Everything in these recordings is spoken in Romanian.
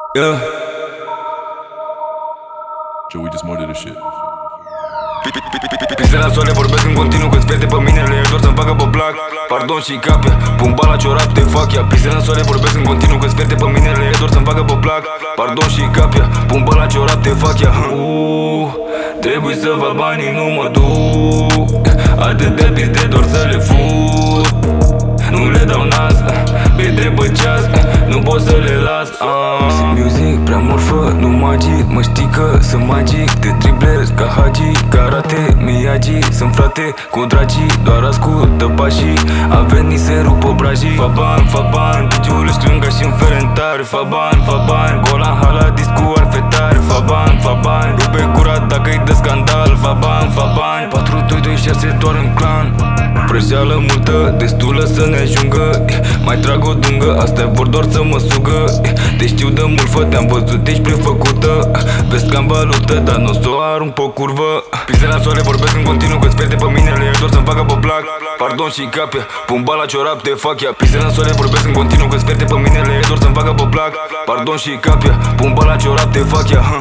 Yeah. Joe, we just more did this shit. Pise la soare vorbesc în continuu că-ți pierde pe mine. Le doar să-mi facă pe plac. Pardon și capia, pun bala ciorap de fac ea. Pise la soare vorbesc în continuu că-ți pierde pe mine. Le doar să-mi facă pe plac. Pardon și capia, pun bala ciorap de fac ea. Trebuie să fac banii, nu mă duc. Atât de piste doar să le fut. Nu le dau nas, pe pe ceas, nu pot să le las. Sunt music, prea morfă, nu magic. Mă știi că sunt magic, de driblez ca Hagi, karate, Miyagi. Sunt frate cu dragii, doar ascultă pașii. A venit să rupă brajii. Fa bani, piciul își strâng ca și în ferentare. Fa bani, golan hala discu ar fetare. Fa bani, rupe curat dacă-i dă scandal. Fa bani, 4, 2, 2, 6 doar în clan. Prăjeală multă, destulă să ne ajungă. Mai trag o dungă, astea vor doar să mă sugă. Te știu de mult, fă, te-am văzut, ești prefăcută. Vezi că-am valută, dar n-o s-o arunc pe curvă. Pise la soare vorbesc în continuu că-ți pierde pe mine. Le doar să-mi facă pe plac. Pardon și capia, pun bala ciorap de fac ea. Pise la soare vorbesc în continuu că-ți pierde pe mine. Le doar să-mi facă pe plac. Pardon și capia, pun bala ciorap de fac ea.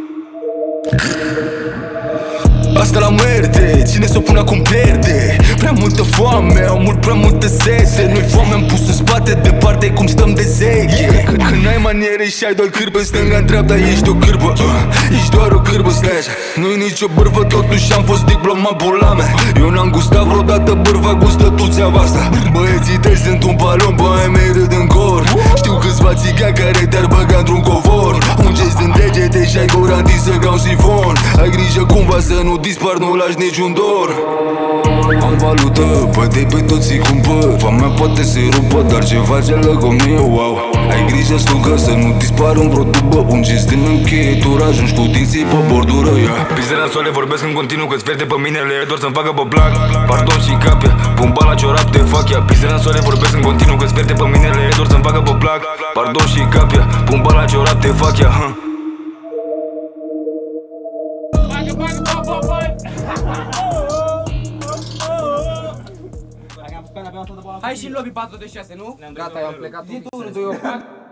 Asta la muerte, cine s-o pune acum pierde. Prea multă foame, au mult prea multă sese. Nu-i foame, am pus în spate, departe cum stăm de zeche. Când ai maniere și ai doar cârbe, stânga-n dreapta, ești o cârbă. Ești doar o cârbă, snatch. Nu-i nicio bârvă, totuși am fost diplomat pula mea. Eu n-am gustat vreodată bârva, gustă tu țeava asta. Băieții tăi sunt un balon, băi mei râd în cor. Știu câțiva țigani care te-ar băga într-un covor. Un gest în degete și ai gura să ca un sifon. Ai grijă cumva să nu dispar, nu lași niciun dor. Am valută, bătei pe toți îi cumpăr. Foamea poate să-i rupă, dar ce face lăcomie, wow. Ai grijă slugă să nu dispar în vreo dubă. Un gest în încheietură, ajungi cu dinții pe bordură, yeah. Pise la soare vorbesc în continuu că-ți pierde pe mine. Le doar să-mi facă pe plac. Pardon și capia, pun bala ciorap de fac ea. Pise la soare vorbesc în continuu că-ți pierde pe mine. Le doar să-mi facă pe plac. Pardon și capia, pun bala ciorap de fac ea. Hai și în lobby 4 de 6, nu? Gata, eu am plecat. Zi tu 1, 2, 8.